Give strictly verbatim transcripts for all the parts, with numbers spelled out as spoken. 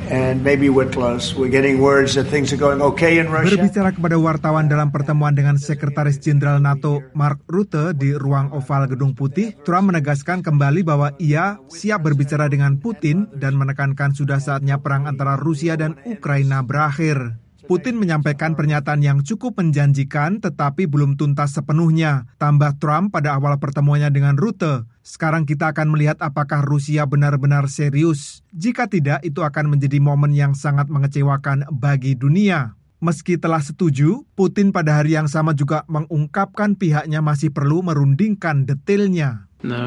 and maybe we're close. We're getting words that things are going okay in Russia. Berbicara kepada wartawan dalam pertemuan dengan Sekretaris Jenderal NATO Mark Rutte di ruang oval Gedung Putih, Trump menegaskan kembali bahwa ia siap berbicara dengan Putin dan menekankan sudah saatnya perang antara Rusia dan Ukraina berakhir. Putin menyampaikan pernyataan yang cukup menjanjikan tetapi belum tuntas sepenuhnya. Tambah Trump pada awal pertemuannya dengan Rutte. Sekarang kita akan melihat apakah Rusia benar-benar serius. Jika tidak, itu akan menjadi momen yang sangat mengecewakan bagi dunia. Meski telah setuju, Putin pada hari yang sama juga mengungkapkan pihaknya masih perlu merundingkan detailnya.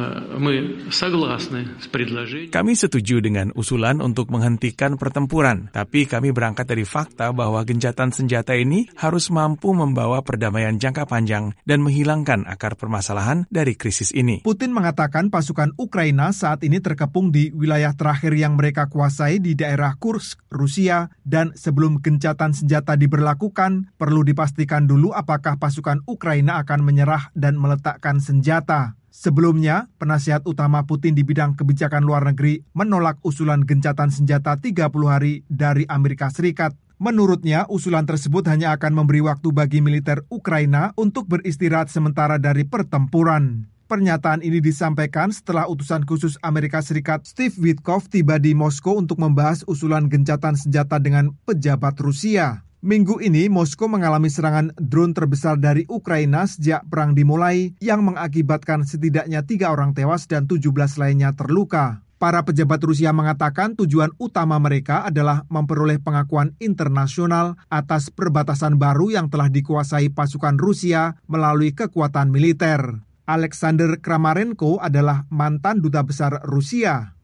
Kami setuju dengan usulan untuk menghentikan pertempuran, tapi kami berangkat dari fakta bahwa gencatan senjata ini harus mampu membawa perdamaian jangka panjang dan menghilangkan akar permasalahan dari krisis ini. Putin mengatakan pasukan Ukraina saat ini terkepung di wilayah terakhir yang mereka kuasai di daerah Kursk, Rusia, dan sebelum gencatan senjata diberlakukan, perlu dipastikan dulu apakah pasukan Ukraina akan menyerah dan meletakkan senjata. Sebelumnya, penasihat utama Putin di bidang kebijakan luar negeri menolak usulan gencatan senjata tiga puluh hari dari Amerika Serikat. Menurutnya, usulan tersebut hanya akan memberi waktu bagi militer Ukraina untuk beristirahat sementara dari pertempuran. Pernyataan ini disampaikan setelah utusan khusus Amerika Serikat Steve Witkoff tiba di Moskow untuk membahas usulan gencatan senjata dengan pejabat Rusia. Minggu ini, Moskow mengalami serangan drone terbesar dari Ukraina sejak perang dimulai yang mengakibatkan setidaknya tiga orang tewas dan tujuh belas lainnya terluka. Para pejabat Rusia mengatakan tujuan utama mereka adalah memperoleh pengakuan internasional atas perbatasan baru yang telah dikuasai pasukan Rusia melalui kekuatan militer. Alexander Kramarenko adalah mantan duta besar Rusia.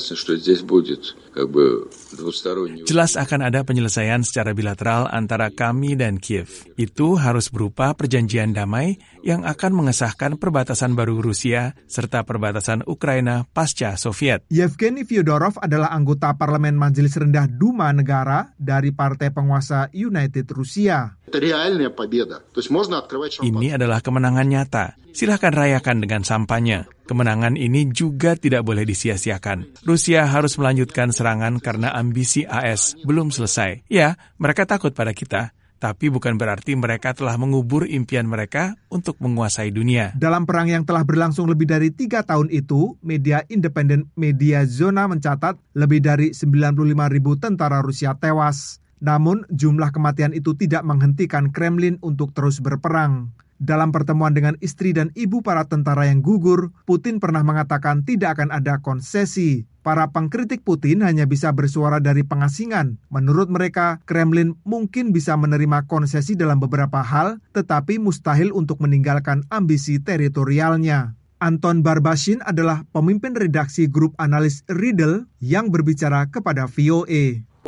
Jelas akan ada penyelesaian secara bilateral antara kami dan Kiev. Itu harus berupa perjanjian damai yang akan mengesahkan perbatasan baru Rusia serta perbatasan Ukraina pasca Soviet. Yevgeny Fyodorov adalah anggota Parlemen Majelis Rendah Duma Negara dari partai penguasa United Rusia. Ini adalah kemenangan nyata. Silahkan rayakan dengan sampahnya. Kemenangan ini juga tidak boleh disia-siakan. Rusia harus melanjutkan serangan karena ambisi A S belum selesai. Ya, mereka takut pada kita, tapi bukan berarti mereka telah mengubur impian mereka untuk menguasai dunia. Dalam perang yang telah berlangsung lebih dari tiga tahun itu, media independen Media Zona mencatat lebih dari sembilan puluh lima ribu tentara Rusia tewas. Namun, jumlah kematian itu tidak menghentikan Kremlin untuk terus berperang. Dalam pertemuan dengan istri dan ibu para tentara yang gugur, Putin pernah mengatakan tidak akan ada konsesi. Para pengkritik Putin hanya bisa bersuara dari pengasingan. Menurut mereka, Kremlin mungkin bisa menerima konsesi dalam beberapa hal, tetapi mustahil untuk meninggalkan ambisi teritorialnya. Anton Barbashin adalah pemimpin redaksi grup analis Riddle yang berbicara kepada V O A.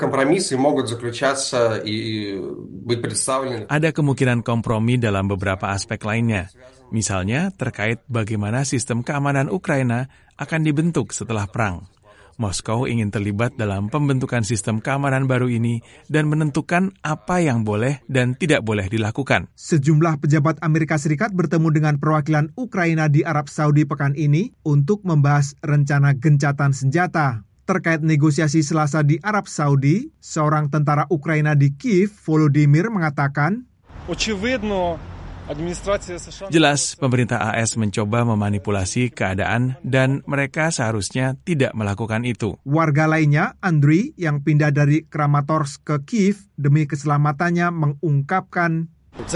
Ada kemungkinan kompromi dalam beberapa aspek lainnya. Misalnya terkait bagaimana sistem keamanan Ukraina akan dibentuk setelah perang. Moskow ingin terlibat dalam pembentukan sistem keamanan baru ini dan menentukan apa yang boleh dan tidak boleh dilakukan. Sejumlah pejabat Amerika Serikat bertemu dengan perwakilan Ukraina di Arab Saudi pekan ini untuk membahas rencana gencatan senjata. Terkait negosiasi Selasa di Arab Saudi, seorang tentara Ukraina di Kiev, Volodymyr, mengatakan, jelas pemerintah A S mencoba memanipulasi keadaan dan mereka seharusnya tidak melakukan itu. Warga lainnya, Andriy, yang pindah dari Kramatorsk ke Kiev demi keselamatannya mengungkapkan,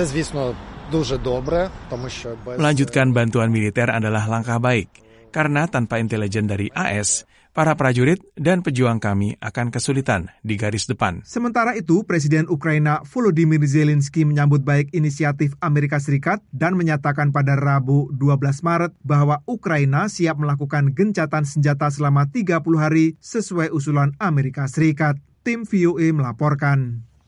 melanjutkan bantuan militer adalah langkah baik, karena tanpa intelijen dari A S, para prajurit dan pejuang kami akan kesulitan di garis depan. Sementara itu, Presiden Ukraina Volodymyr Zelensky menyambut baik inisiatif Amerika Serikat dan menyatakan pada Rabu dua belas Maret bahwa Ukraina siap melakukan gencatan senjata selama tiga puluh hari sesuai usulan Amerika Serikat. Tim V O A melaporkan.